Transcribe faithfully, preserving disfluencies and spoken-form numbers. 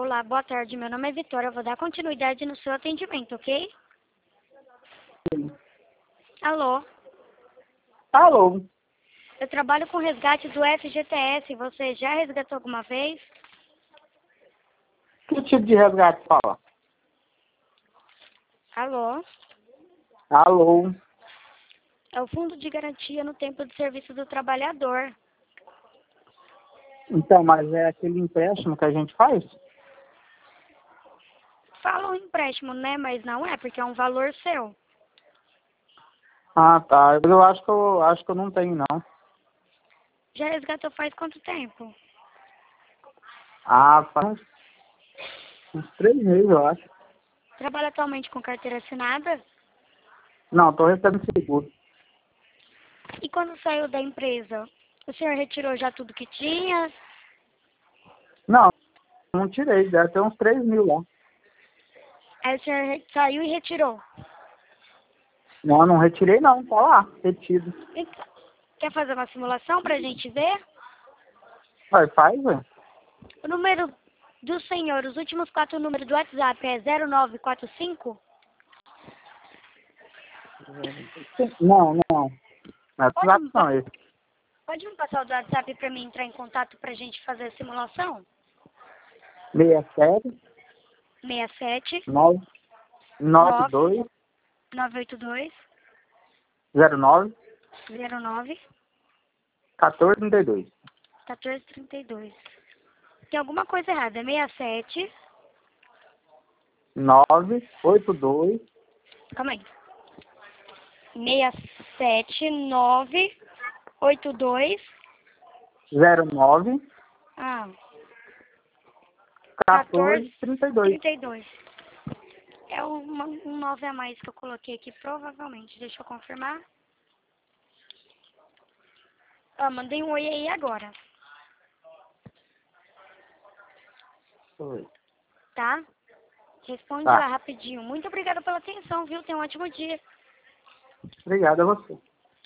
Olá, boa tarde. Meu nome é Vitória. Eu vou dar continuidade no seu atendimento, ok? Sim. Alô? Alô? Eu trabalho com resgate do F G T S. Você já resgatou alguma vez? Que tipo de resgate fala? Alô? Alô? É o Fundo de Garantia no Tempo de Serviço do Trabalhador. Então, mas é aquele empréstimo que a gente faz? Fala um empréstimo, né? Mas não é, porque é um valor seu. Ah, tá. Eu acho que eu acho que eu não tenho, não. Já resgatou faz quanto tempo? Ah, faz uns, uns três meses, eu acho. Trabalha atualmente com carteira assinada? Não, tô recebendo seguro. E quando saiu da empresa, o senhor retirou já tudo que tinha? Não, não tirei. Deve ter uns três mil lá. Aí o senhor re- saiu e retirou. Não, não retirei, não. Tá lá, retido. Então, quer fazer uma simulação pra gente ver? Vai, faz, velho. O número do senhor, os últimos quatro números do WhatsApp é zero nove quatro cinco? Não, não. Não é Pode, WhatsApp, me não, pa- esse. pode me passar o do WhatsApp pra mim entrar em contato pra gente fazer a simulação? seis sete seis sete nove nove nove dois nove oito dois zero nove zero nove quatorze trinta e dois. um quatro três dois. Tem alguma coisa errada. É seis sete. nove oito dois Calma aí. seis sete nove oito dois. zero nove Ah, quatorze trinta e dois. quatorze trinta e dois. É uma, um nove a mais que eu coloquei aqui, provavelmente. Deixa eu confirmar. Ah, mandei um oi aí agora, Oi. tá? Responde Tá. lá rapidinho. Muito obrigada pela atenção, viu? Tenha um ótimo dia. Obrigado a você.